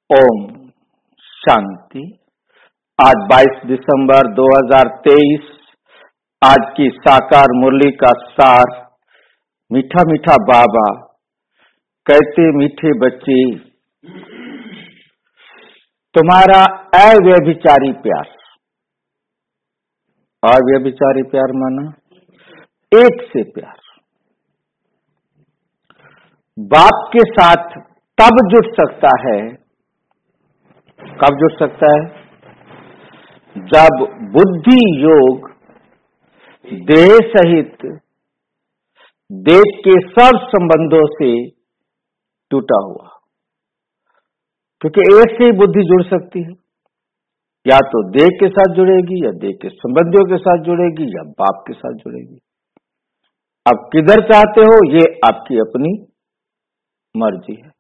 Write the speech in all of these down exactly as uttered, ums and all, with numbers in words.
ओम शांति। आज बाईस दिसंबर दो हज़ार तेईस। आज की साकार मुरली का सार। मीठा मीठा बाबा कहते मीठे बच्चे, तुम्हारा अव्यभिचारी प्यार। अव्यभिचारी प्यार माना एक से प्यार। बाप के साथ तब जुड़ सकता है, कब जुड़ सकता है? जब बुद्धि योग देह सहित देह के सब संबंधों से टूटा हुआ। क्योंकि ऐसे ही बुद्धि जुड़ सकती है, या तो देह के साथ जुड़ेगी, या देह के संबंधियों के साथ जुड़ेगी, या बाप के साथ जुड़ेगी। अब किधर चाहते हो, ये आपकी अपनी मर्जी है।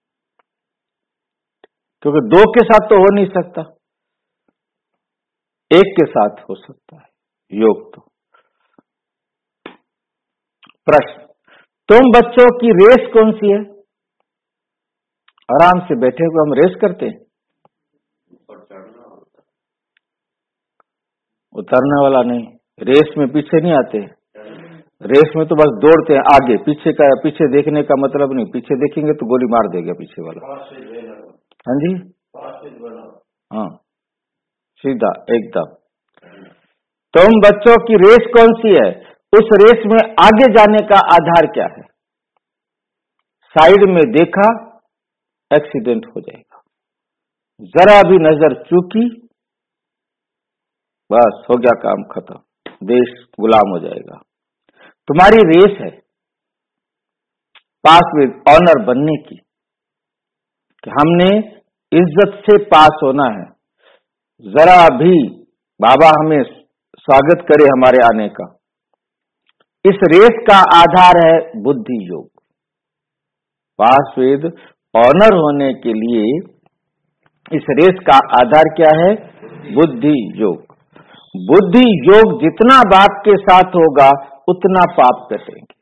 क्योंकि दो के साथ तो हो नहीं सकता, एक के साथ हो सकता है योग। तो प्रश्न, तुम बच्चों की रेस कौन सी है? आराम से बैठे हुए हम रेस करते हैं। उतरने वाला नहीं, रेस में पीछे नहीं आते। रेस में तो बस दौड़ते हैं आगे। पीछे का पीछे देखने का मतलब नहीं, पीछे देखेंगे तो गोली मार देगा पीछे वाला। हाँ जी, हाँ सीधा एकदम। तुम बच्चों की रेस कौन सी है? उस रेस में आगे जाने का आधार क्या है? साइड में देखा, एक्सीडेंट हो जाएगा। जरा भी नजर चूकी, बस हो गया काम खत्म, देश गुलाम हो जाएगा। तुम्हारी रेस है पास विद ऑनर बनने की, कि हमने इज्जत से पास होना है। जरा भी बाबा हमें स्वागत करे हमारे आने का। इस रेस का आधार है बुद्धि योग। पास विद ऑनर होने के लिए इस रेस का आधार क्या है? बुद्धि योग। बुद्धि योग जितना बाप के साथ होगा उतना पाप कटेंगे।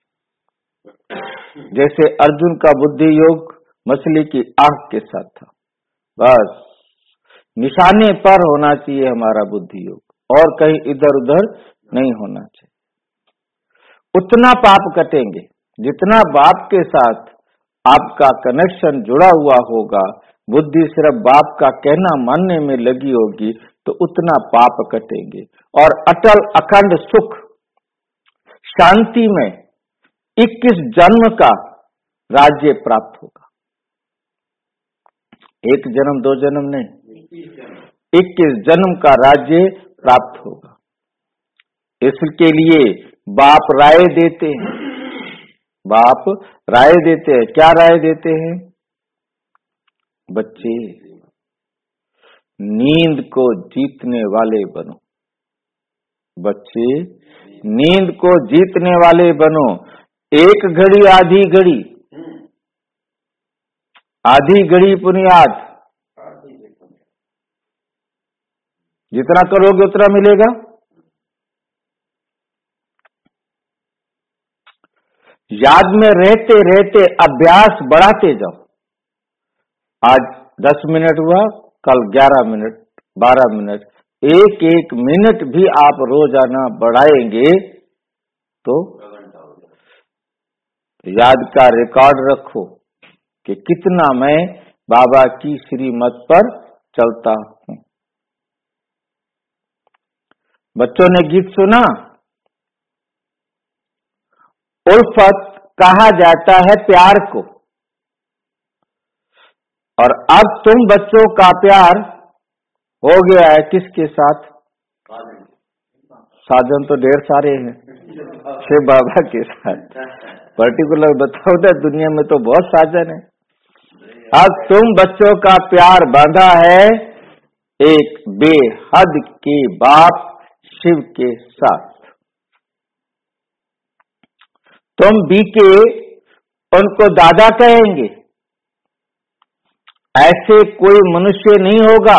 जैसे अर्जुन का बुद्धि योग मछली की आंख के साथ था। बस निशाने पर होना चाहिए हमारा बुद्धि योग, और कहीं इधर उधर नहीं होना चाहिए। उतना पाप कटेंगे जितना बाप के साथ आपका कनेक्शन जुड़ा हुआ होगा। बुद्धि सिर्फ बाप का कहना मानने में लगी होगी तो उतना पाप कटेंगे, और अटल अखंड सुख शांति में इक्कीस जन्म का राज्य प्राप्त होगा। एक जन्म दो जन्म नहीं, इक्कीस जन्म का राज्य प्राप्त होगा। इसके लिए बाप राय देते हैं। बाप राय देते हैं। क्या राय देते हैं? बच्चे, नींद को जीतने वाले बनो। बच्चे, नींद को जीतने वाले बनो। एक घड़ी आधी घड़ी, आधी घड़ी बुनियाद। जितना करोगे उतना मिलेगा। याद में रहते रहते अभ्यास बढ़ाते जाओ। आज दस मिनट हुआ, कल ग्यारह मिनट, बारह मिनट, एक एक मिनट भी आप रोजाना बढ़ाएंगे तो याद का रिकॉर्ड रखो कि कितना मैं बाबा की श्रीमत पर चलता हूं। बच्चों ने गीत सुना, उल्फत कहा जाता है प्यार को। और अब तुम बच्चों का प्यार हो गया है किसके साथ? साधन तो ढेर सारे हैं, शिव बाबा के साथ। पर्टिकुलर बताओ ना, दुनिया में तो बहुत साधन है। अब तुम बच्चों का प्यार बांधा है एक बेहद के बाप शिव के साथ। तुम बीके उनको दादा कहेंगे। ऐसे कोई मनुष्य नहीं होगा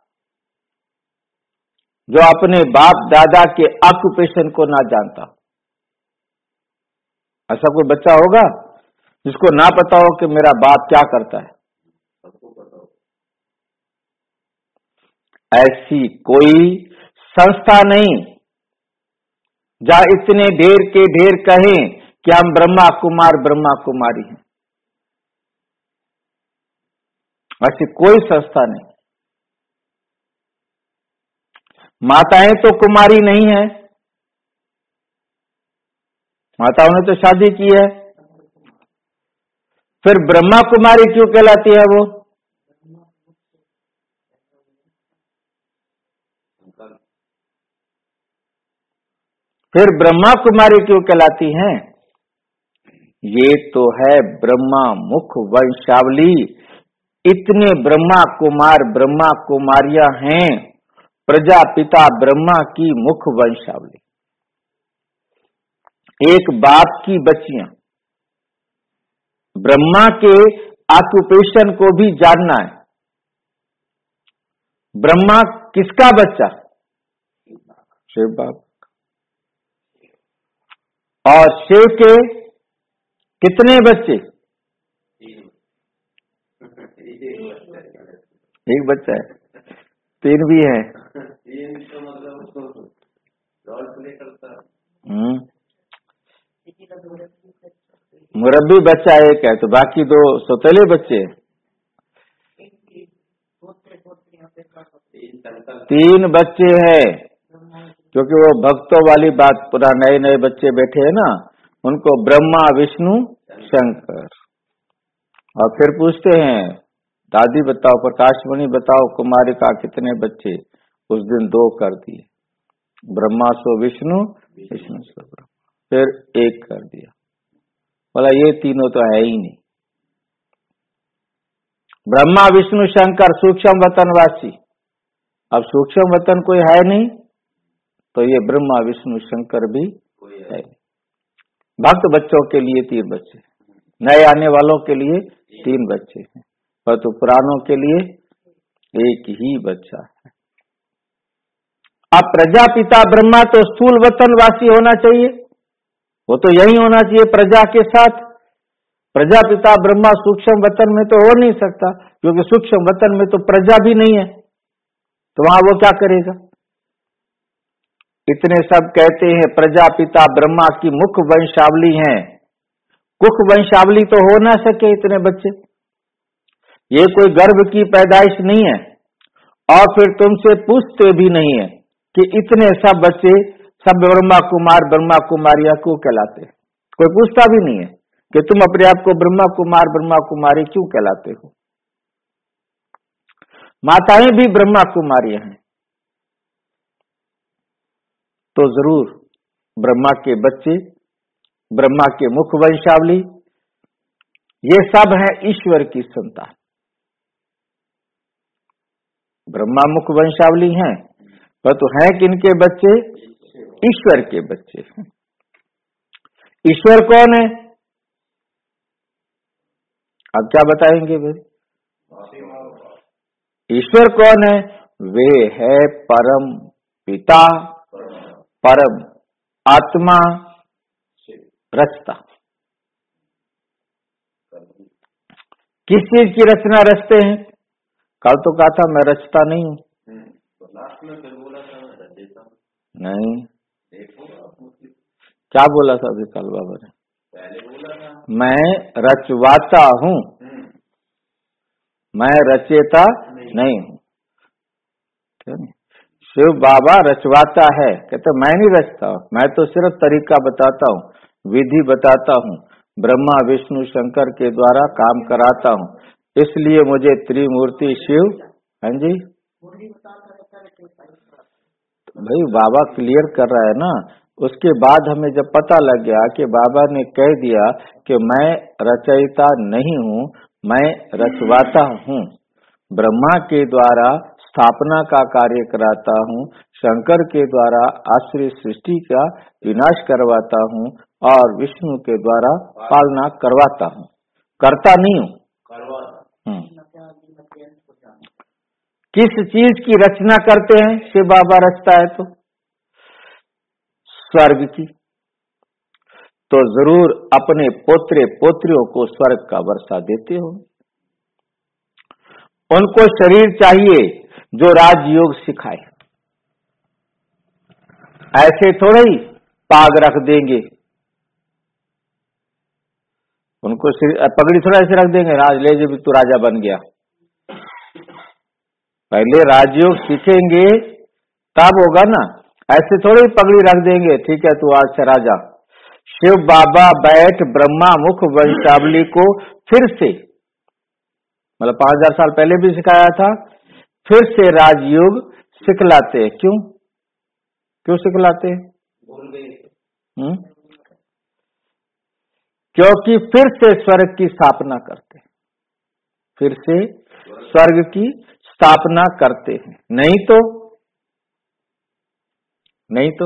जो अपने बाप दादा के ऑक्यूपेशन को ना जानता। ऐसा कोई बच्चा होगा जिसको ना पता हो कि मेरा बाप क्या करता है? ऐसी कोई संस्था नहीं जहां इतने ढेर के ढेर कहें कि हम ब्रह्मा कुमार ब्रह्मा कुमारी हैं। ऐसी कोई संस्था नहीं। माताएं तो कुमारी नहीं है, माताओं ने तो शादी की है, फिर ब्रह्मा कुमारी क्यों कहलाती है वो? फिर ब्रह्मा कुमारी क्यों कहलाती हैं? ये तो है ब्रह्मा मुख वंशावली। इतने ब्रह्मा कुमार ब्रह्मा कुमारियां हैं, प्रजापिता ब्रह्मा की मुख वंशावली। एक बाप की बच्चियां। ब्रह्मा के ऑक्यूपेशन को भी जानना है। ब्रह्मा किसका बच्चा? शिव बाप। और शिव के कितने बच्चे? एक बच्चा है, तीन भी है। हम्म मुरब्बी बच्चा एक है, तो बाकी दो सौतेले बच्चे। तीन बच्चे हैं, क्योंकि वो भक्तों वाली बात, पूरा नए नए बच्चे बैठे हैं ना, उनको ब्रह्मा विष्णु शंकर। और फिर पूछते हैं, दादी बताओ, प्रकाशमणि बताओ, कुमारी का कितने बच्चे? उस दिन दो कर दिए, ब्रह्मा सो विष्णु विष्णु सो ब्रह्मा, फिर एक कर दिया। बोला ये तीनों तो है ही नहीं। ब्रह्मा विष्णु शंकर सूक्ष्म वतनवासी। अब सूक्ष्म वतन कोई है नहीं, तो ये ब्रह्मा विष्णु शंकर भी है। भक्त बच्चों के लिए तीन बच्चे, नए आने वालों के लिए तीन बच्चे हैं, पर तो पुरानों के लिए एक ही बच्चा है। अब प्रजापिता ब्रह्मा तो स्थूल वतनवासी होना चाहिए, वो तो यही होना चाहिए प्रजा के साथ। प्रजापिता ब्रह्मा सूक्ष्म वतन में तो हो नहीं सकता, क्योंकि सूक्ष्म वतन में तो प्रजा भी नहीं है, तो वहां वो क्या करेगा? इतने सब कहते हैं प्रजापिता ब्रह्मा की मुख वंशावली हैं, कुख वंशावली तो हो ना सके इतने बच्चे। ये कोई गर्भ की पैदाइश नहीं है, और फिर तुमसे पूछते भी नहीं है कि इतने सब बच्चे सब ब्रह्मा कुमार ब्रह्मा कुमारियां क्यों कहलाते हैं। कोई पूछता भी नहीं है कि तुम अपने आप को ब्रह्मा कुमार ब्रह्मा कुमारी क्यों कहलाते हो। माताएं भी ब्रह्मा कुमारियां हैं, तो जरूर ब्रह्मा के बच्चे, ब्रह्मा के मुख वंशावली, ये सब है ईश्वर की संतान। ब्रह्मा मुख वंशावली हैं, पर तो हैं किनके बच्चे? ईश्वर के बच्चे हैं। ईश्वर कौन है? अब क्या बताएंगे भाई? ईश्वर कौन है? वे है परम पिता, परम आत्मा, रचता। किस चीज की रचना रचते हैं? कल तो कहा था मैं रचता नहीं हूं। नहीं, क्या बोला था अभी कल बाबा ने? मैं रचवाता हूं, मैं रचेता नहीं हूं। शिव बाबा रचवाता है, कहते मैं नहीं रचता हूं, मैं तो सिर्फ तरीका बताता हूं, विधि बताता हूं, ब्रह्मा विष्णु शंकर के द्वारा काम कराता हूं, इसलिए मुझे त्रिमूर्ति शिव। हाँ जी भाई, बाबा क्लियर कर रहा है ना। उसके बाद हमें जब पता लग गया कि बाबा ने कह दिया कि मैं रचयिता नहीं हूं, मैं रचवाता हूं, ब्रह्मा के द्वारा स्थापना का कार्य कराता हूं, शंकर के द्वारा आश्रय सृष्टि का विनाश करवाता हूं, और विष्णु के द्वारा पालना करवाता हूं, करता नहीं हूं। किस चीज की रचना करते हैं? शिव बाबा रचता है तो स्वर्ग की, तो जरूर अपने पोत्रे पोत्रियों को स्वर्ग का वर्षा देते हो। उनको शरीर चाहिए, जो राजयोग सिखाए। ऐसे थोड़ा ही पाग रख देंगे उनको, पगड़ी थोड़ा ऐसे रख देंगे, राज ले जो भी तू राजा बन गया। पहले राजयोग सीखेंगे तब होगा ना, ऐसे थोड़ी पगड़ी रख देंगे, ठीक है तू आज से राजा। शिव बाबा बैठ ब्रह्मा मुख वंशावली को फिर से, मतलब पांच हजार साल पहले भी सिखाया था, फिर से राजयोग सिखलाते। क्यों क्यों सिखलाते? भूल गए। क्योंकि फिर से स्वर्ग की स्थापना करते, फिर से स्वर्ग की स्थापना करते हैं। नहीं तो नहीं तो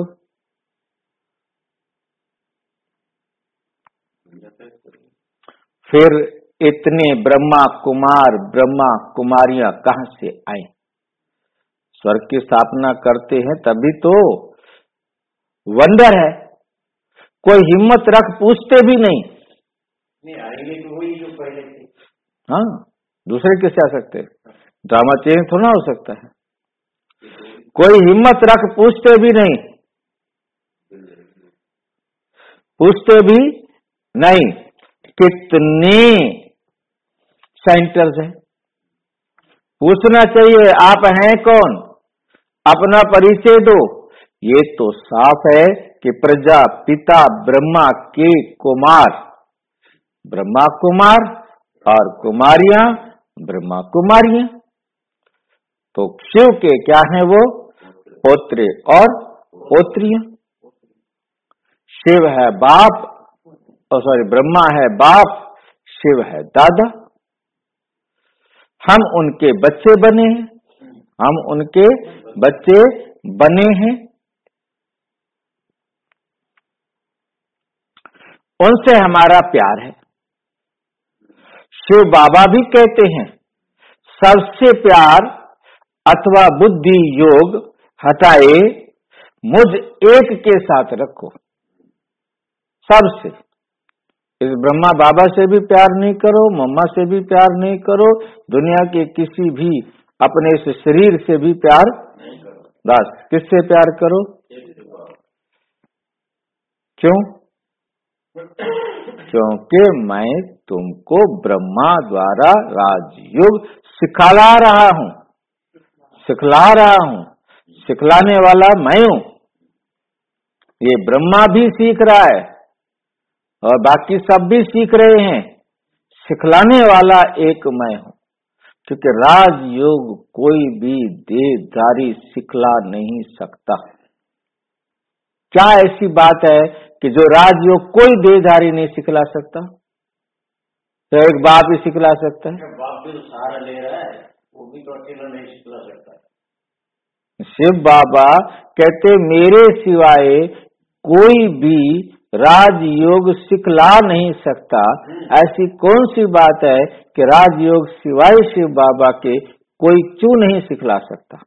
फिर इतने ब्रह्मा कुमार ब्रह्मा कुमारियां कहां से आए? स्वर्ग की स्थापना करते हैं तभी तो वंडर है। कोई हिम्मत रख पूछते भी नहीं, नहीं आएंगे तो वही जो पहले थे। हाँ, दूसरे कैसे आ सकते? ड्रामा चेंज थोड़ा हो सकता है। कोई हिम्मत रख पूछते भी नहीं, पूछते भी नहीं। कितने सेंटर्स हैं? पूछना चाहिए आप हैं कौन, अपना परिचय दो। ये तो साफ है कि प्रजापिता ब्रह्मा के कुमार ब्रह्मा कुमार और कुमारियां ब्रह्मा कुमारियां। तो शिव के क्या हैं? वो पोत्रे और पोत्रियां। शिव है बाप, और सॉरी ब्रह्मा है बाप, शिव है दादा। हम उनके बच्चे बने हैं, हम उनके बच्चे बने हैं। उनसे हमारा प्यार है। शिव बाबा भी कहते हैं सबसे प्यार अथवा बुद्धि योग हटाए मुझ एक के साथ रखो। सबसे, इस ब्रह्मा बाबा से भी प्यार नहीं करो, मम्मा से भी प्यार नहीं करो, दुनिया के किसी भी अपने इस शरीर से भी प्यार नहीं करो। बस किससे प्यार करो? क्यों? क्योंकि मैं तुमको ब्रह्मा द्वारा राजयोग सिखला रहा हूं, सिखला रहा हूं। सिखलाने वाला मैं हूं। ये ब्रह्मा भी सीख रहा है और बाकी सब भी सीख रहे हैं। सिखलाने वाला एक मैं हूं। क्योंकि राजयोग कोई भी देहधारी सिखला नहीं सकता। क्या ऐसी बात है कि जो राजयोग कोई देहधारी नहीं सिखला सकता? तो एक बाप ही सिखला सकता है। बाप भी तो सहारा ले रहा है, वो भी तो अकेला नहीं सिखला सकता है। शिव बाबा कहते मेरे सिवाय कोई भी राजयोग सिखला नहीं सकता। ऐसी कौन सी बात है कि राजयोग सिवाय शिव बाबा के कोई क्यों नहीं सिखला सकता?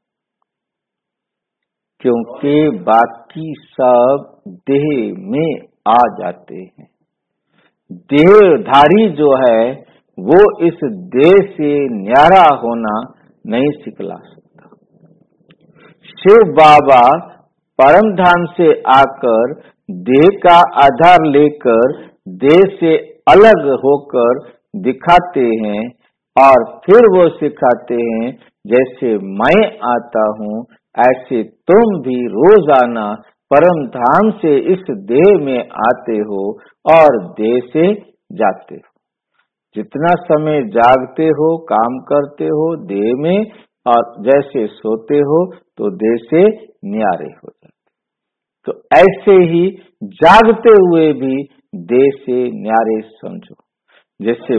क्योंकि बाकी सब देह में आ जाते हैं। देहधारी जो है वो इस देह से न्यारा होना नहीं सिखला सकता। शिव बाबा परम धाम से आकर देह का आधार लेकर देह से अलग होकर दिखाते हैं और फिर वो सिखाते हैं जैसे मैं आता हूं ऐसे तुम भी रोजाना परम धाम से इस देह में आते हो और देह से जाते हो। जितना समय जागते हो, काम करते हो देह में, और जैसे सोते हो तो देह से न्यारे हो जाते। तो ऐसे ही जागते हुए भी देह से न्यारे समझो। जैसे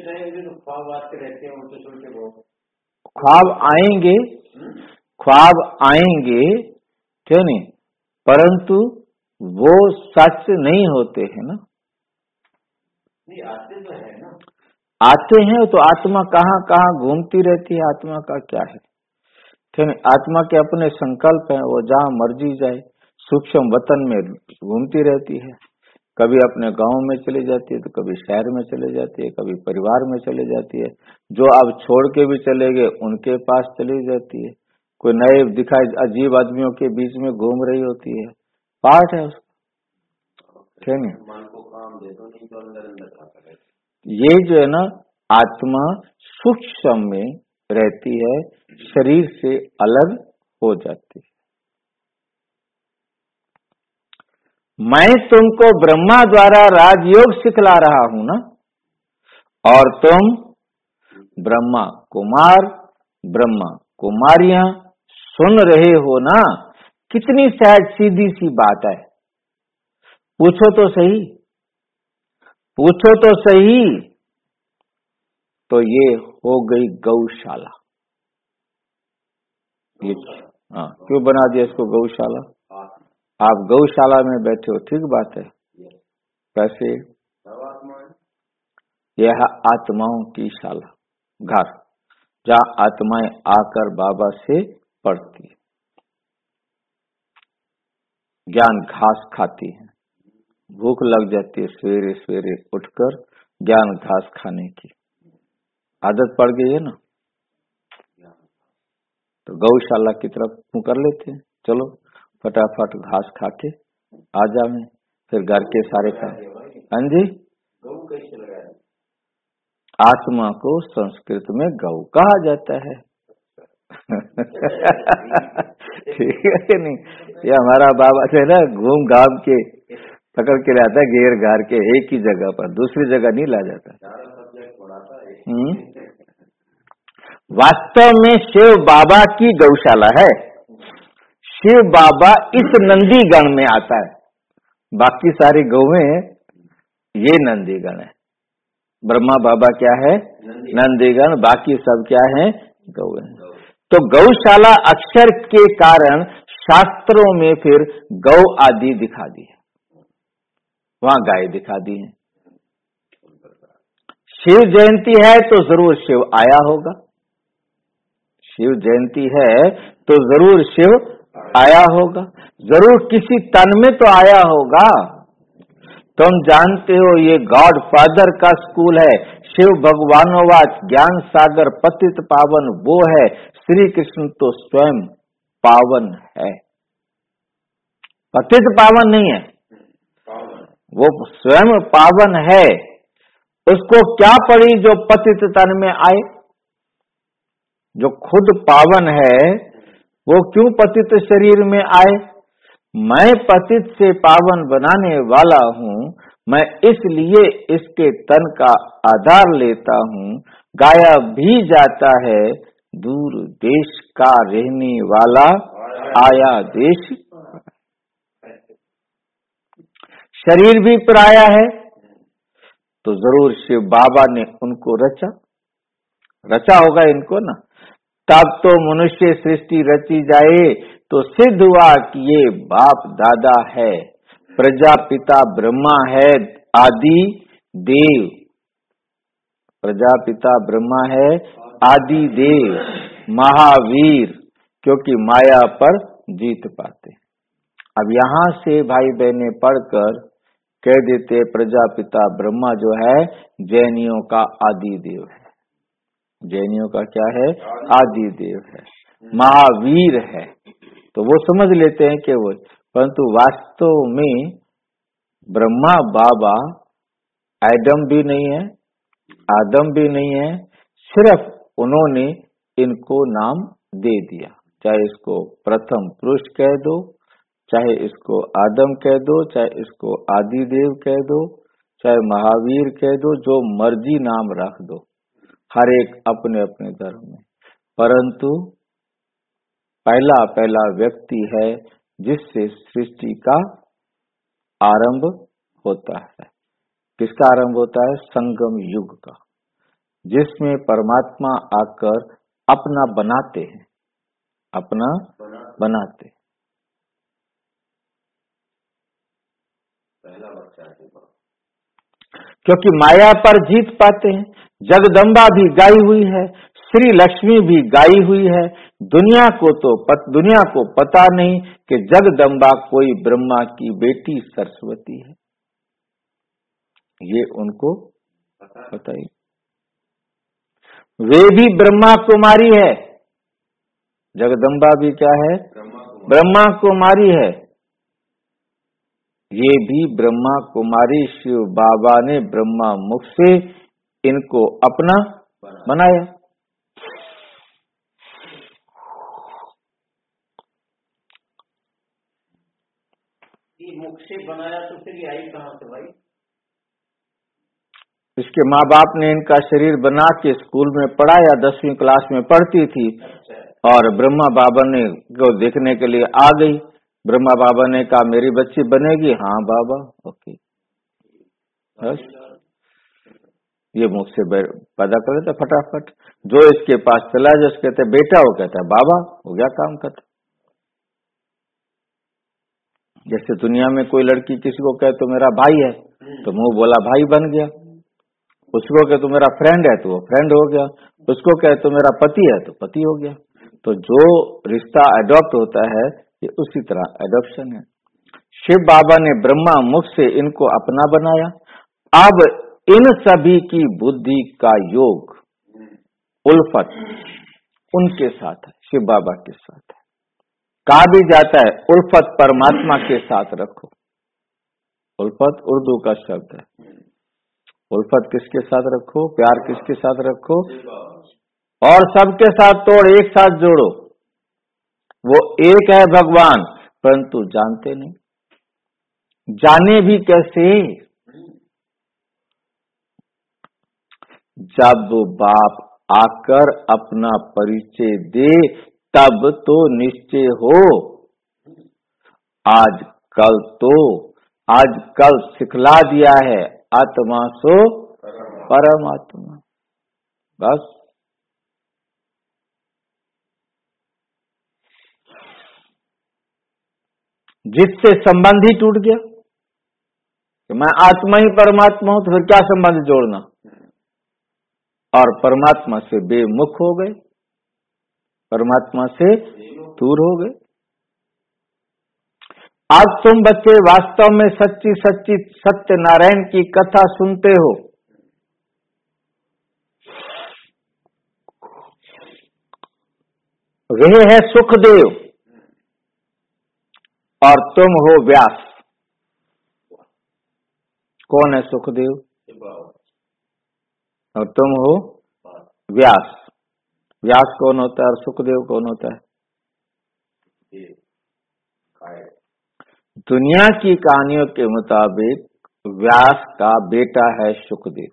ख्वाब आएंगे, ख्वाब आएंगे क्यों नहीं, परंतु वो सच नहीं होते हैं ना। नहीं आते तो है ना, आते हैं तो आत्मा कहाँ कहाँ घूमती रहती है। आत्मा का क्या है? क्यों नहीं, आत्मा के अपने संकल्प हैं, वो जहाँ मर्जी जाए। सूक्ष्म वतन में घूमती रहती है, कभी अपने गांव में चली जाती है तो कभी शहर में चले जाती है, कभी परिवार में चले जाती है। जो अब छोड़ के भी चले गए उनके पास चली जाती है। कोई नए दिखाई अजीब आदमियों के बीच में घूम रही होती है, पार्ट है उसका, क्या नहीं? मन को काम दे दो, नहीं तो अंदर अंदर खाता रहता। ये जो है ना, आत्मा सूक्ष्म में रहती है, शरीर से अलग हो जाती है। मैं तुमको ब्रह्मा द्वारा राजयोग सिखला रहा हूं ना, और तुम ब्रह्मा कुमार ब्रह्मा कुमारियां सुन रहे हो ना। कितनी सहज सीधी सी बात है। पूछो तो सही, पूछो तो सही। तो ये हो गई गौशाला। ये हाँ, क्यों बना दिया इसको गौशाला? आप गौशाला में बैठे हो, ठीक बात है। कैसे? यह आत्माओं की शाला, घर, जहाँ आत्माएं आकर बाबा से पढ़ती है, ज्ञान घास खाती है। भूख लग जाती है सवेरे सवेरे उठकर ज्ञान घास खाने की आदत पड़ गई है ना, तो गौशाला की तरफ मुंह कर लेते हैं। चलो फटाफट घास खा के आ जाए, फिर घर के सारे काम। हाँ जी, आत्मा को संस्कृत में गौ कहा जाता है। ठीक है कि नहीं? ये हमारा बाबा से ना घूम घाम के पकड़ के लाता है, घेर घार के एक ही जगह पर, दूसरी जगह नहीं ला जाता। हम्म वास्तव में शिव बाबा की गौशाला है। शिव बाबा इस नंदीगण में आता है, बाकी सारी गौएं ये नंदीगण है। ब्रह्मा बाबा क्या है? नंदीगण। बाकी सब क्या है? गौएं। तो गौशाला अक्षर के कारण शास्त्रों में फिर गौ आदि दिखा दी है, वहां गाय दिखा दी है। शिव जयंती है तो जरूर शिव आया होगा। शिव जयंती है तो जरूर शिव आया होगा, जरूर किसी तन में तो आया होगा। तुम जानते हो ये गॉड फादर का स्कूल है। शिव भगवानोवाच ज्ञान सागर पतित पावन वो है, श्री कृष्ण तो स्वयं पावन है। पतित पावन नहीं है, वो स्वयं पावन है। उसको क्या पड़ी जो पतित तन में आए? जो खुद पावन है वो क्यों पतित शरीर में आए? मैं पतित से पावन बनाने वाला हूँ, मैं इसलिए इसके तन का आधार लेता हूँ। गाया भी जाता है दूर देश का रहने वाला आया देश। शरीर भी पराया है तो जरूर शिव बाबा ने उनको रचा रचा होगा इनको ना। तब तो मनुष्य सृष्टि रची जाए तो सिद्ध हुआ कि ये बाप दादा है, प्रजापिता ब्रह्मा है, आदि देव। प्रजापिता ब्रह्मा है, आदि देव, महावीर, क्योंकि माया पर जीत पाते। अब यहाँ से भाई बहने पढ़कर कह देते प्रजापिता ब्रह्मा जो है जैनियों का आदि देव है। जैनियों का क्या है? आदि देव है, महावीर है, तो वो समझ लेते हैं कि वो। परंतु वास्तव में ब्रह्मा बाबा एडम भी नहीं है, आदम भी नहीं है, सिर्फ उन्होंने इनको नाम दे दिया। चाहे इसको प्रथम पुरुष कह दो, चाहे इसको आदम कह दो, चाहे इसको आदि देव कह दो, चाहे महावीर कह दो, जो मर्जी नाम रख दो, हर एक अपने अपने धर्म में। परंतु पहला पहला व्यक्ति है जिससे सृष्टि का आरंभ होता है। किसका आरंभ होता है? संगम युग का, जिसमें परमात्मा आकर अपना बनाते हैं, अपना बनाते। पहला बच्चा क्योंकि माया पर जीत पाते हैं। जगदम्बा भी गाई हुई है, श्री लक्ष्मी भी गाई हुई है। दुनिया को तो पत, दुनिया को पता नहीं कि जगदम्बा कोई ब्रह्मा की बेटी सरस्वती है, ये उनको पता ही। वे भी ब्रह्मा कुमारी है, जगदम्बा भी क्या है? ब्रह्मा कुमारी है। ये भी ब्रह्मा कुमारी शिव बाबा ने ब्रह्मा मुख से इनको अपना बनाया। मुख से बनाया तो फिर आई कहाँ से भाई? इसके माँ बाप ने इनका शरीर बना के स्कूल में पढ़ाया, दसवीं क्लास में पढ़ती थी। अच्छा। और ब्रह्मा बाबा ने को देखने के लिए आ गई। ब्रह्मा बाबा ने कहा मेरी बच्ची बनेगी? हाँ बाबा, ओके। बस ये मुख से पैदा कर देता फटाफट। जो इसके पास चला जो कहते बेटा, वो कहता है बाबा, हो गया काम खत्म। जैसे दुनिया में कोई लड़की किसी को कहे तो मेरा भाई है, तो मुंह बोला भाई बन गया। उसको कहे तो मेरा फ्रेंड है, तो वो फ्रेंड हो गया। उसको कहे तो मेरा पति है, तो पति हो गया। तो जो रिश्ता एडॉप्ट होता है, ये उसी तरह एडॉप्शन है। शिव बाबा ने ब्रह्मा मुख से इनको अपना बनाया। अब इन सभी की बुद्धि का योग, उल्फत उनके साथ है, शिव बाबा के साथ है। कहा भी जाता है उल्फत परमात्मा के साथ रखो। उल्फत उर्दू का शब्द है। उल्फत किसके साथ रखो? प्यार किसके साथ रखो? और सबके साथ तोड़, एक साथ जोड़ो। वो एक है भगवान, परंतु जानते नहीं। जाने भी कैसे? जब बाप आकर अपना परिचय दे, तब तो निश्चय हो। आज कल तो आज कल सिखला दिया है, आत्मा सो परमात्मा। बस जिससे संबंध ही टूट गया कि मैं आत्मा ही परमात्मा हूं, तो फिर क्या संबंध जोड़ना? और परमात्मा से बेमुख हो गए, परमात्मा से दूर हो गए। आज तुम बच्चे वास्तव में सच्ची सच्ची सत्यनारायण की कथा सुनते हो। वे है सुखदेव और तुम हो व्यास। कौन है सुखदेव और तुम हो व्यास? व्यास कौन होता है और सुखदेव कौन होता है? दुनिया की कहानियों के मुताबिक व्यास का बेटा है सुखदेव।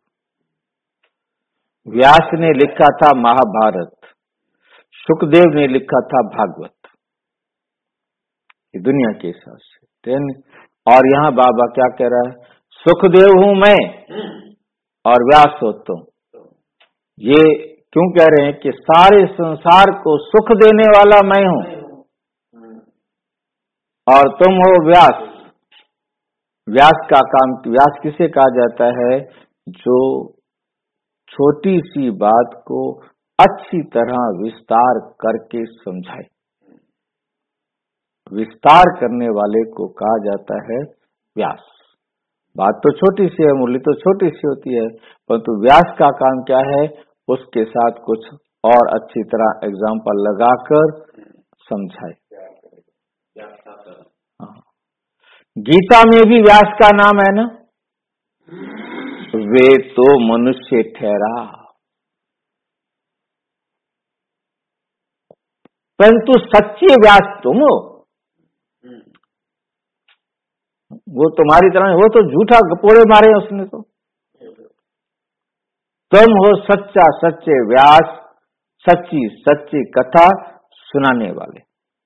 व्यास ने लिखा था महाभारत, सुखदेव ने लिखा था भागवत। ये दुनिया के हिसाब से। और यहाँ बाबा क्या कह रहा है? सुखदेव हूं मैं और व्यास हो तुम। ये क्यों कह रहे हैं कि सारे संसार को सुख देने वाला मैं हूं और तुम हो व्यास। व्यास का काम, व्यास किसे कहा जाता है? जो छोटी सी बात को अच्छी तरह विस्तार करके समझाए। विस्तार करने वाले को कहा जाता है व्यास। बात तो छोटी सी है, मुरली तो छोटी सी होती है, परंतु व्यास का काम क्या है? उसके साथ कुछ और अच्छी तरह एग्जाम्पल लगाकर समझाए। गीता में भी व्यास का नाम है ना? वे तो मनुष्य ठहरा, परंतु सच्चे व्यास तुम हो। वो तुम्हारी तरह, वो तो झूठा गपोड़े मारे उसने तो। तुम हो सच्चा सच्चे व्यास, सच्ची सच्ची कथा सुनाने वाले।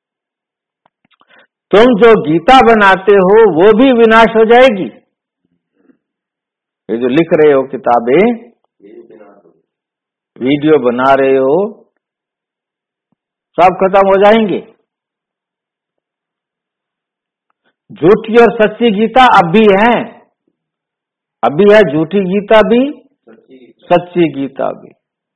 तुम जो गीता बनाते हो वो भी विनाश हो जाएगी। ये जो लिख रहे हो किताबें, वीडियो बना रहे हो, सब खत्म हो जाएंगे। झूठी और सच्ची गीता अब भी है, अभी है झूठी गीता भी, सच्ची गीता भी।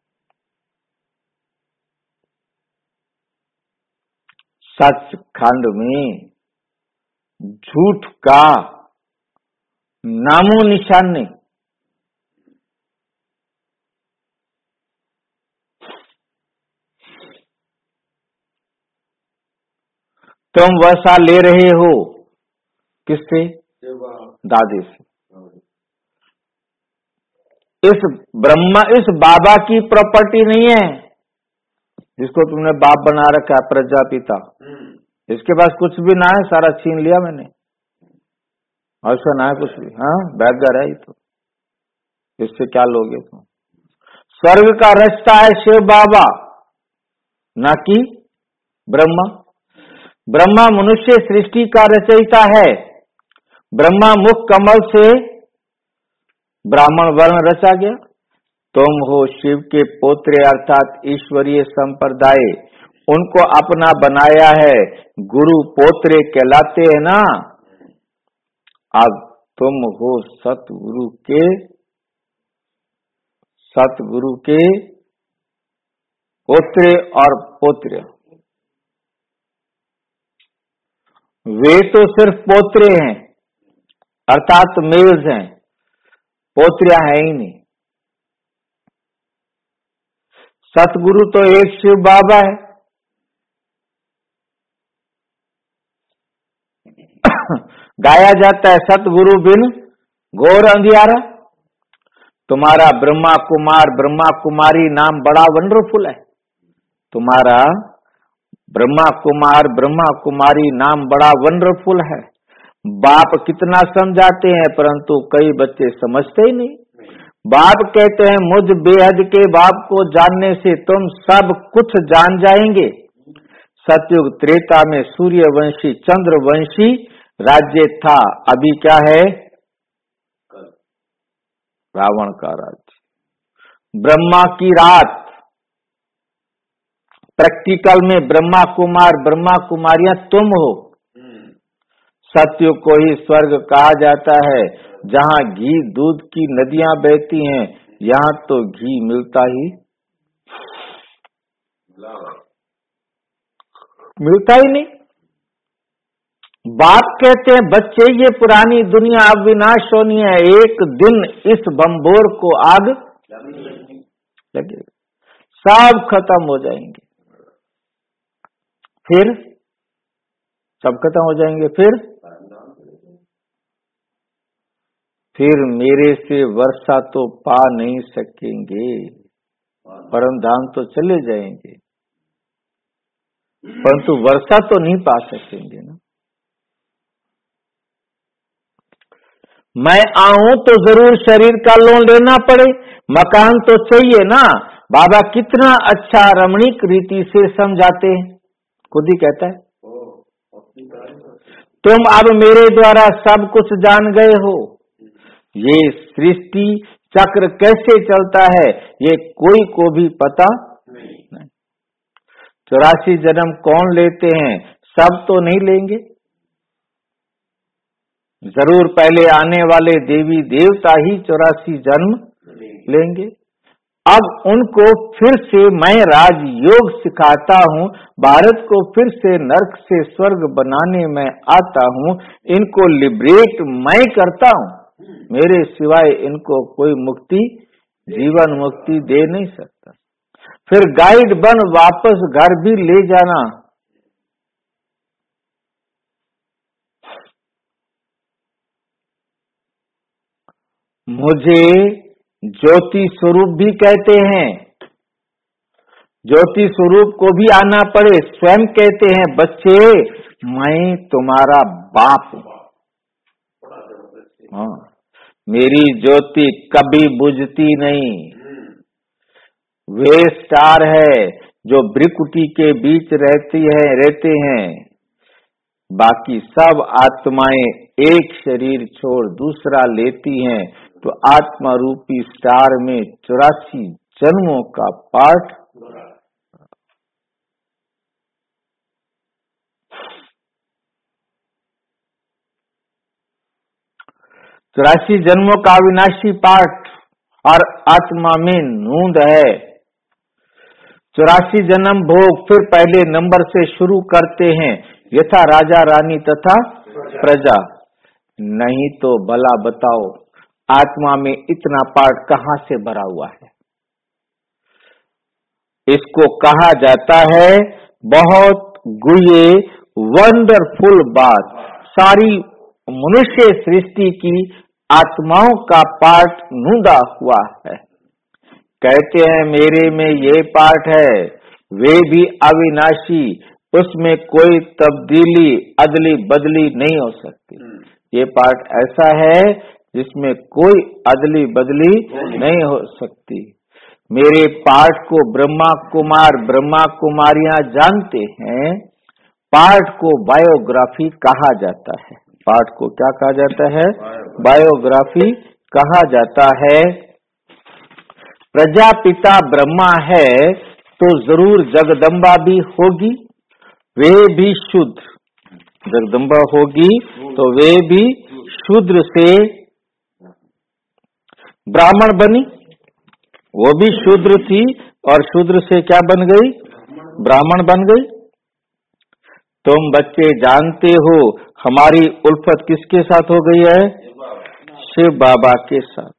सचखंड में झूठ का नामो निशान नहीं। तुम वसा ले रहे हो किससे? दादी से। इस ब्रह्मा इस बाबा की प्रॉपर्टी नहीं है जिसको तुमने बाप बना रखा है, प्रजापिता। इसके पास कुछ भी ना है, सारा छीन लिया मैंने, और उसका ना है कुछ भी। हाँ, बैगर है ये तो, इससे क्या लोगे तुम? स्वर्ग का रचता है शिव बाबा, ना कि ब्रह्मा। ब्रह्मा मनुष्य सृष्टि का रचयिता है। ब्रह्मा मुख कमल से ब्राह्मण वर्ण रचा गया। तुम हो शिव के पोत्र अर्थात ईश्वरीय संप्रदाय, उनको अपना बनाया है, गुरु पोत्रे कहलाते हैं ना। अब तुम हो सतगुरु के सतगुरु के पोत्रे और पोत्र। वे तो सिर्फ पोत्रे हैं अर्थात मेल्स हैं, पोत्रिया है ही नहीं। सतगुरु तो एक शिव बाबा है। गाया जाता है सतगुरु बिन घोर अंधियारा। तुम्हारा ब्रह्मा कुमार ब्रह्मा कुमारी नाम बड़ा वंडरफुल है। तुम्हारा ब्रह्मा कुमार ब्रह्मा कुमारी नाम बड़ा वंडरफुल है। बाप कितना समझाते हैं परंतु कई बच्चे समझते ही नहीं। बाप कहते हैं मुझ बेहद के बाप को जानने से तुम सब कुछ जान जाएंगे। सतयुग त्रेता में सूर्यवंशी चंद्रवंशी राज्य था, अभी क्या है? रावण का राज्य। ब्रह्मा की रात, प्रैक्टिकल में ब्रह्मा कुमार ब्रह्मा कुमारियां तुम हो। सतयुग को ही स्वर्ग कहा जाता है, जहाँ घी दूध की नदियां बहती हैं, यहाँ तो घी मिलता ही मिलता ही नहीं। बाप कहते हैं बच्चे ये पुरानी दुनिया अब विनाश होनी है, एक दिन इस बम्बोर को आग लगेगी, सब खत्म हो जाएंगे। फिर सब खत्म हो जाएंगे, फिर फिर मेरे से वर्षा तो पा नहीं सकेंगे, परम धाम तो चले जाएंगे, परंतु वर्षा तो नहीं पा सकेंगे ना। मैं आऊं तो जरूर शरीर का लोन लेना पड़े, मकान तो चाहिए ना। बाबा कितना अच्छा रमणीक रीति से समझाते हैं, खुद ही कहता है तुम अब मेरे द्वारा सब कुछ जान गए हो। ये सृष्टि चक्र कैसे चलता है ये कोई को भी पता नहीं। चौरासी जन्म कौन लेते हैं? सब तो नहीं लेंगे, जरूर पहले आने वाले देवी देवता ही चौरासी जन्म लेंगे। अब उनको फिर से मैं राजयोग सिखाता हूँ, भारत को फिर से नर्क से स्वर्ग बनाने में आता हूँ, इनको लिबरेट मैं करता हूँ, मेरे सिवाय इनको कोई मुक्ति जीवन मुक्ति दे नहीं सकता। फिर गाइड बन वापस घर भी ले जाना। मुझे ज्योति स्वरूप भी कहते हैं, ज्योति स्वरूप को भी आना पड़े। स्वयं कहते हैं बच्चे मैं तुम्हारा बाप हूं। हाँ, मेरी ज्योति कभी बुझती नहीं। वे स्टार है जो ब्रिकुटी के बीच रहती है रहते हैं, बाकी सब आत्माएं एक शरीर छोड़ दूसरा लेती हैं, तो आत्मा रूपी स्टार में चौरासी जन्मों का पाठ चौरासी जन्मों का अविनाशी पाठ और आत्मा में नूंद है। चौरासी जन्म भोग फिर पहले नंबर से शुरू करते हैं, यथा राजा रानी तथा प्रजा। नहीं तो भला बताओ आत्मा में इतना पार्ट कहाँ से भरा हुआ है? इसको कहा जाता है बहुत गुये वंडरफुल बात, सारी मनुष्य सृष्टि की आत्माओं का पार्ट ढूंढा हुआ है। कहते हैं मेरे में ये पार्ट है, वे भी अविनाशी, उसमें कोई तब्दीली अदली बदली नहीं हो सकती। ये पार्ट ऐसा है जिसमें कोई अदली बदली नहीं हो सकती। मेरे पार्ट को ब्रह्मा कुमार ब्रह्मा कुमारियां जानते हैं। पार्ट को बायोग्राफी कहा जाता है। पार्ट को क्या कहा जाता है? बायोग्राफी कहा जाता है। प्रजापिता ब्रह्मा है तो जरूर जगदम्बा भी होगी, वे भी शुद्ध। जगदम्बा होगी तो वे भी शूद्र से ब्राह्मण बनी, वो भी शूद्र थी और शूद्र से क्या बन गई? ब्राह्मण बन गई। तुम बच्चे जानते हो हमारी उल्फत किसके साथ हो गई है? शिव बाबा के साथ।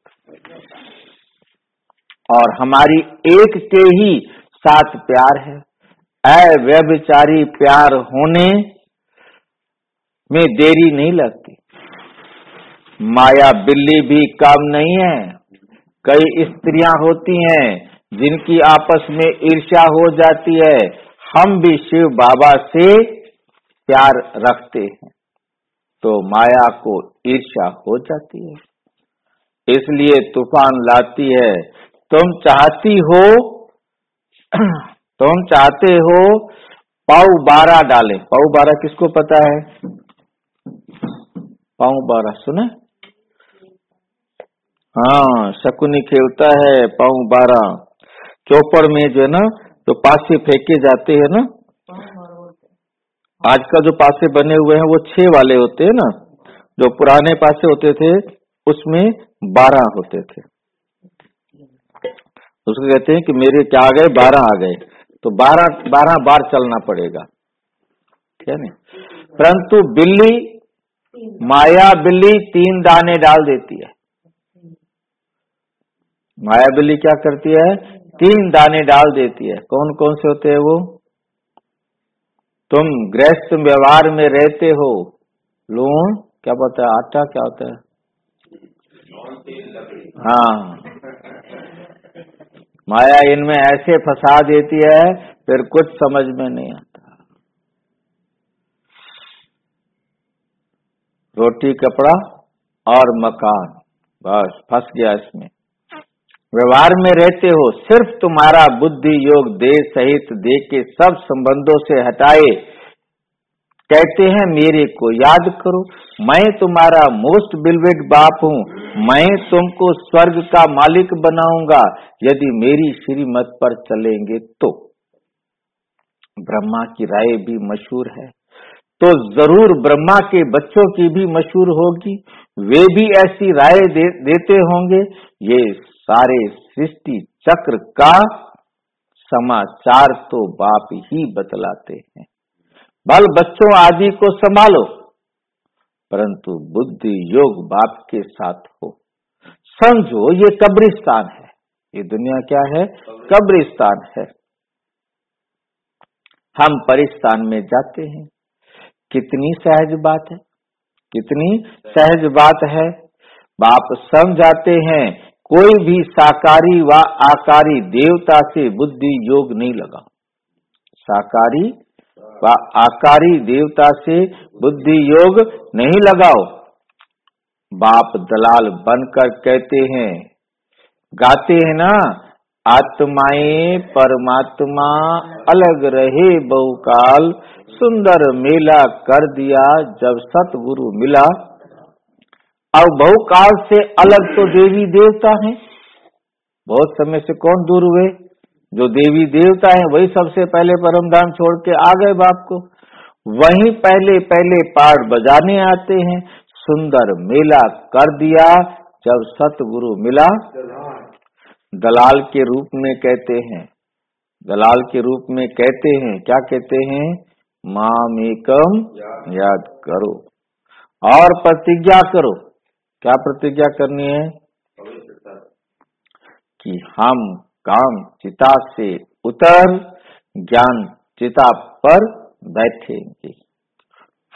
और हमारी एक के ही साथ प्यार है। ऐ व्यभिचारी, प्यार होने में देरी नहीं लगती। माया बिल्ली भी कम नहीं है। कई स्त्रियां होती हैं जिनकी आपस में ईर्ष्या हो जाती है। हम भी शिव बाबा से प्यार रखते हैं तो माया को ईर्ष्या हो जाती है, इसलिए तूफान लाती है। तुम चाहती हो तुम चाहते हो पाऊ बारह डाले। पाऊ बारह किसको पता है? पाऊ बारह सुने? हाँ, शकुनी खेलता है पाऊ बारह। चौपड़ में जो है ना, जो पासे फेंके जाते हैं ना, आजकल जो पासे बने हुए हैं वो छह वाले होते हैं ना, जो पुराने पासे होते थे उसमें बारह होते थे। उसको कहते हैं कि मेरे क्या आ गए? बारह आ गए, तो बारह बारह बार चलना पड़ेगा, ठीक है नहीं? परंतु बिल्ली, माया बिल्ली तीन दाने डाल देती है। माया बिल्ली क्या करती है? तीन दाने डाल देती है। कौन कौन से होते हैं वो? तुम गृहस्थ व्यवहार में रहते हो, लूण क्या पता है, आटा क्या होता है? हाँ, माया इनमें ऐसे फंसा देती है फिर कुछ समझ में नहीं आता। रोटी कपड़ा और मकान, बस फंस गया इसमें। व्यवहार में रहते हो, सिर्फ तुम्हारा बुद्धि योग देह सहित देह के सब संबंधों से हटाए कहते हैं मेरे को याद करो, मैं तुम्हारा मोस्ट बिलवेड बाप हूँ, मैं तुमको स्वर्ग का मालिक बनाऊंगा यदि मेरी श्रीमत पर चलेंगे तो। ब्रह्मा की राय भी मशहूर है, तो जरूर ब्रह्मा के बच्चों की भी मशहूर होगी, वे भी ऐसी राय दे, देते होंगे। ये सारे सृष्टि चक्र का समाचार तो बाप ही बतलाते हैं। बाल बच्चों आदि को संभालो, परंतु बुद्धि योग बाप के साथ हो। समझो ये कब्रिस्तान है, ये दुनिया क्या है? कब्रिस्तान है। हम परिस्तान में जाते हैं, कितनी सहज बात है, कितनी सहज बात है। बाप समझाते हैं कोई भी साकारी व आकारी देवता से बुद्धि योग नहीं लगा। साकारी व आकारी देवता से बुद्धि योग नहीं लगाओ। बाप दलाल बनकर कहते हैं, गाते हैं ना, आत्माएं परमात्मा अलग रहे बहुकाल, सुंदर मेला कर दिया जब सतगुरु मिला। अब बहुकाल से अलग तो देवी देवता हैं। बहुत समय से कौन दूर हुए? जो देवी देवता हैं वही सबसे पहले परम धाम छोड़ के आ गए बाप को। वहीं पहले पहले पाठ बजाने आते हैं, सुंदर मेला कर दिया जब सतगुरु मिला। दलाल के रूप में कहते हैं, दलाल के रूप में कहते हैं, क्या कहते हैं? मामेकम याद करो और प्रतिज्ञा करो। क्या प्रतिज्ञा करनी है? कि हम काम चिता से उतर ज्ञान चिता पर बैठेंगे।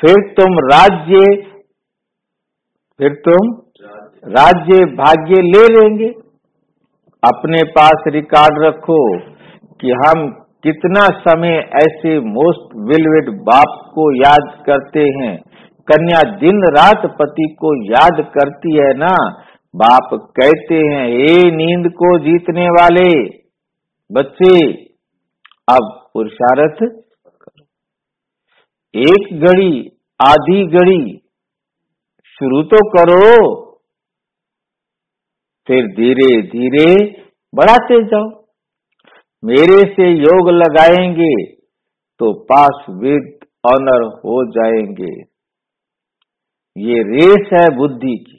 फिर तुम राज्य फिर तुम राज्य भाग्य ले लेंगे। अपने पास रिकॉर्ड रखो कि हम कितना समय ऐसे मोस्ट विलविड बाप को याद करते हैं। कन्या दिन रात पति को याद करती है ना। बाप कहते हैं, हे नींद को जीतने वाले बच्चे, अब पुरुषार्थ करो। एक घड़ी आधी घड़ी शुरू तो करो, फिर धीरे धीरे बढ़ाते जाओ। मेरे से योग लगाएंगे तो पास विद ऑनर हो जाएंगे। ये रेस है बुद्धि की।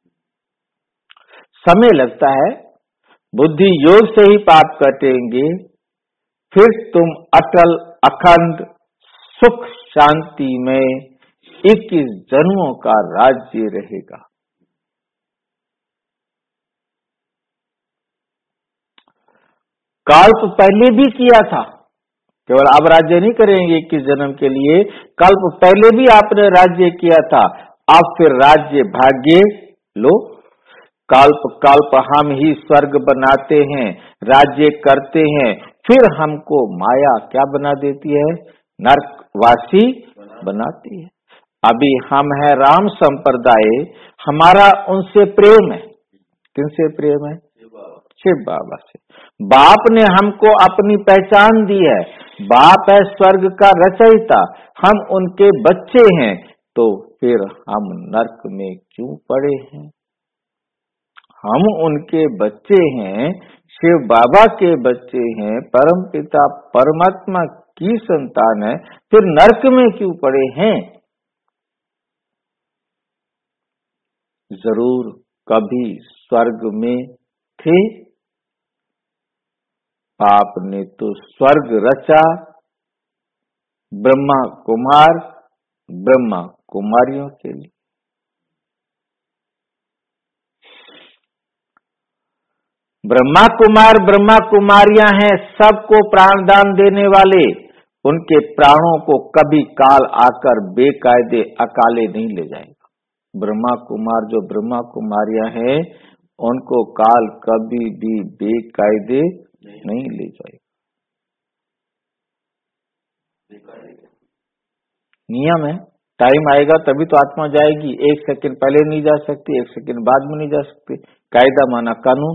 समय लगता है, बुद्धि योग से ही पाप कटेंगे, फिर तुम अटल अखंड सुख शांति में इक्कीस जन्मों का राज्य रहेगा। कल्प पहले भी किया था, केवल अब राज्य नहीं करेंगे इक्कीस जन्म के लिए, कल्प पहले भी आपने राज्य किया था। अब फिर राज्य भाग्य लो। कल्प कल्प हम ही स्वर्ग बनाते हैं, राज्य करते हैं, फिर हमको माया क्या बना देती है? नरकवासी बनाती है। अभी हम है राम संप्रदाय, हमारा उनसे प्रेम है। किनसे प्रेम है? शिव बाबा से। बाप ने हमको अपनी पहचान दी है। बाप है स्वर्ग का रचयिता, हम उनके बच्चे हैं, तो फिर हम नरक में क्यों पड़े हैं? हम उनके बच्चे हैं, शिव बाबा के बच्चे हैं, परम पिता परमात्मा की संतान है, फिर नरक में क्यों पड़े हैं? जरूर कभी स्वर्ग में थे। आपने तो स्वर्ग रचा ब्रह्मा कुमार ब्रह्मा कुमारियों के लिए। ब्रह्मा कुमार ब्रह्मा कुमारियां हैं, सबको प्राणदान देने वाले। उनके प्राणों को कभी काल आकर बेकायदे अकाले नहीं ले जाएगा। ब्रह्मा कुमार जो ब्रह्मा कुमारियां हैं, उनको काल कभी भी बेकायदे नहीं ले जाएगा। नियम है, टाइम आएगा तभी तो आत्मा जाएगी। एक सेकंड पहले नहीं जा सकती, एक सेकंड बाद में नहीं जा सकती। कायदा माना कानून,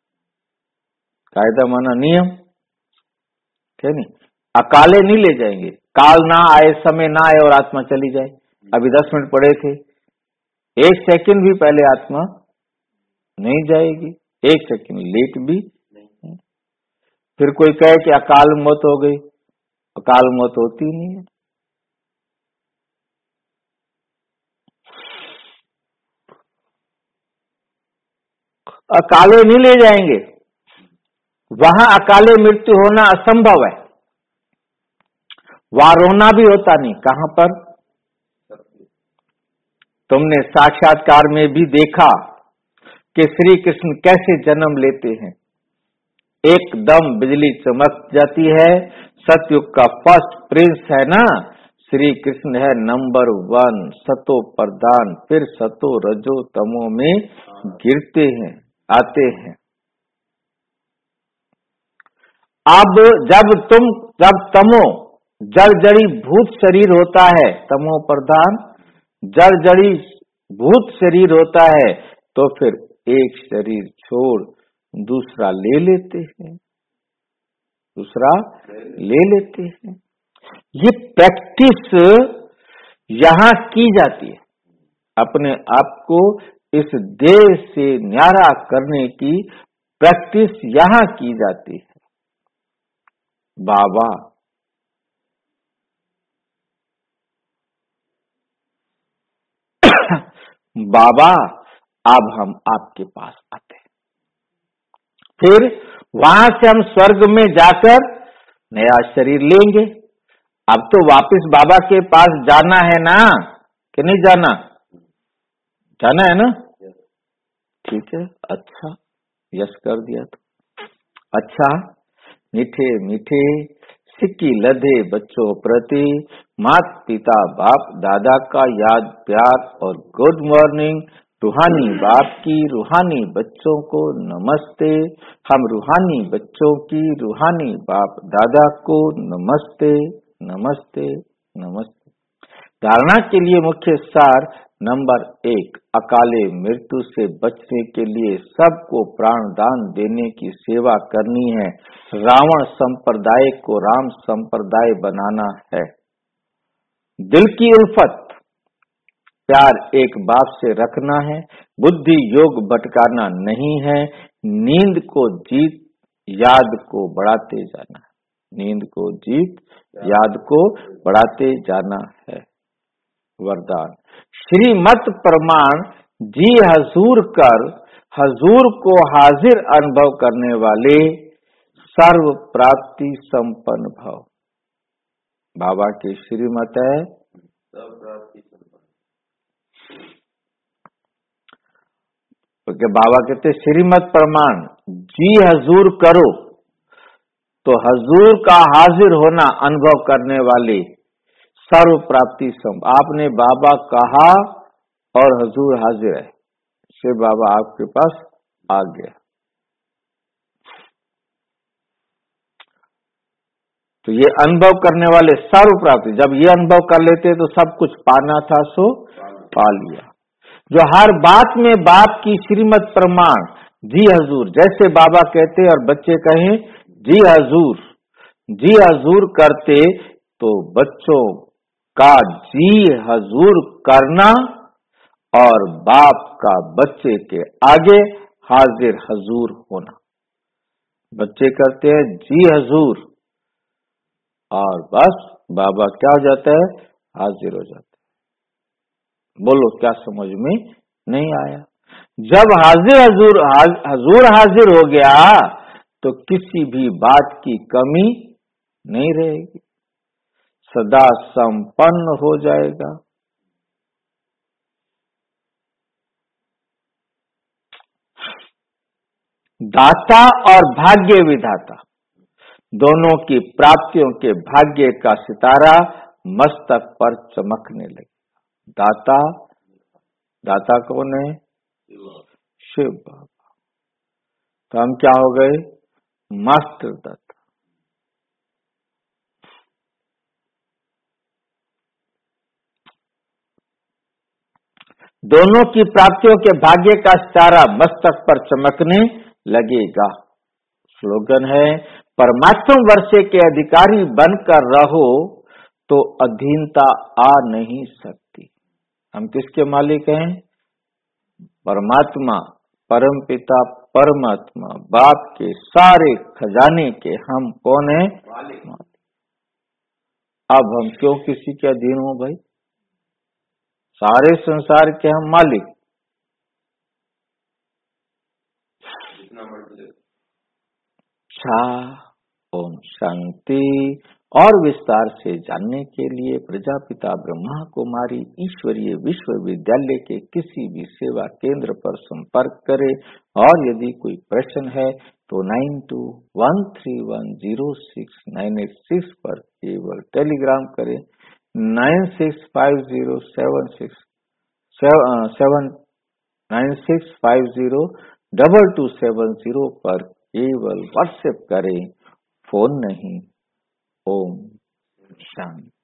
कायदा माना नियम, है नहीं? अकाले नहीं ले जाएंगे। काल ना आए, समय ना आए और आत्मा चली जाए। अभी दस मिनट पड़े थे, एक सेकंड भी पहले आत्मा नहीं जाएगी, एक सेकंड लेट भी नहीं। फिर कोई कहे कि अकाल मौत हो गई, अकाल मौत होती नहीं है। अकाले नहीं ले जाएंगे, वहां अकाले मृत्यु होना असंभव है। वहां रोना भी होता नहीं। कहां पर? तुमने साक्षात्कार में भी देखा कि श्री कृष्ण कैसे जन्म लेते हैं। एकदम बिजली चमक जाती है। सतयुग का फर्स्ट प्रिंस है ना, श्री कृष्ण है नंबर वन, सतो प्रधान, फिर सतो रजो तमो में गिरते हैं, आते हैं। अब जब तुम जब तमो जड़-जड़ी भूत शरीर होता है, तमो प्रधान जड़-जड़ी भूत शरीर होता है, तो फिर एक शरीर छोड़ दूसरा ले लेते हैं, दूसरा ले लेते हैं। ये प्रैक्टिस यहां की जाती है। अपने आप को इस देह से न्यारा करने की प्रैक्टिस यहां की जाती है। बाबा बाबा अब हम आपके पास आते हैं। फिर वहां से हम स्वर्ग में जाकर नया शरीर लेंगे। अब तो वापस बाबा के पास जाना है ना, कि नहीं जाना? जाना है ना? ठीक है, अच्छा, यस कर दिया तो अच्छा। मीठे मीठे सिक्की लदे बच्चों प्रति माता पिता बाप दादा का याद प्यार और गुड मॉर्निंग। रूहानी बाप की रूहानी बच्चों को नमस्ते। हम रूहानी बच्चों की रूहानी बाप दादा को नमस्ते नमस्ते नमस्ते। धारणा के लिए मुख्य सार नंबर एक, अकाले मृत्यु से बचने के लिए सबको प्राणदान देने की सेवा करनी है। रावण संप्रदाय को राम संप्रदाय बनाना है। दिल की उल्फत प्यार एक बाप से रखना है। बुद्धि योग भटकाना नहीं है। नींद को जीत याद को बढ़ाते जाना है। नींद को जीत याद को बढ़ाते जाना है। वरदान श्रीमत प्रमाण जी हजूर कर हजूर को हाजिर अनुभव करने वाले सर्व प्राप्ति संपन्न भव। बाबा की श्रीमत है सर्व प्राप्ति संपन्न। क्योंकि बाबा कहते श्रीमत प्रमाण जी हजूर करो तो हजूर का हाजिर होना अनुभव करने वाले सर्व प्राप्ति संपन्न। आपने बाबा कहा और हजूर हाजिर है, से बाबा आपके पास आ गया। तो ये अनुभव करने वाले सर्व प्राप्ति, जब ये अनुभव कर लेते तो सब कुछ पाना था सो पा लिया। जो हर बात में बाप की श्रीमत प्रमाण जी हजूर, जैसे बाबा कहते और बच्चे कहें जी हजूर, जी हजूर करते तो बच्चों का जी हजूर करना और बाप का बच्चे के आगे हाजिर हजूर होना। बच्चे करते हैं जी हजूर और बस बाबा क्या हो जाता है, हाजिर हो जाता है। बोलो क्या समझ में नहीं आया? जब हाजिर हजूर हजूर हाजिर हो गया तो किसी भी बात की कमी नहीं रहेगी, सदा संपन्न हो जाएगा। दाता और भाग्य विधाता दोनों की प्राप्तियों के भाग्य का सितारा मस्तक पर चमकने लगे। दाता दाता कौन है? शिव बाबा। तो हम क्या हो गए? मास्टर दाता। दोनों की प्राप्तियों के भाग्य का सितारा मस्तक पर चमकने लगेगा। स्लोगन है परमात्मा वर्षे के अधिकारी बनकर रहो तो अधीनता आ नहीं सकती। हम किसके मालिक हैं? परमात्मा, परम पिता परमात्मा बाप के सारे खजाने के हम कौन है? मालिक। अब हम क्यों किसी के अधीन हो भाई? सारे संसार के हम मालिक। अच्छा, ओम शांति। और विस्तार से जानने के लिए प्रजापिता ब्रह्मा कुमारी ईश्वरीय विश्वविद्यालय के किसी भी सेवा केंद्र पर संपर्क करें। और यदि कोई प्रश्न है तो nine two one three one zero six nine eight six पर केवल टेलीग्राम करें। Nine six five zero seven six seven nine six five zero double two seven zero पर केवल व्हाट्सएप करें, फोन नहीं। ओम शांति।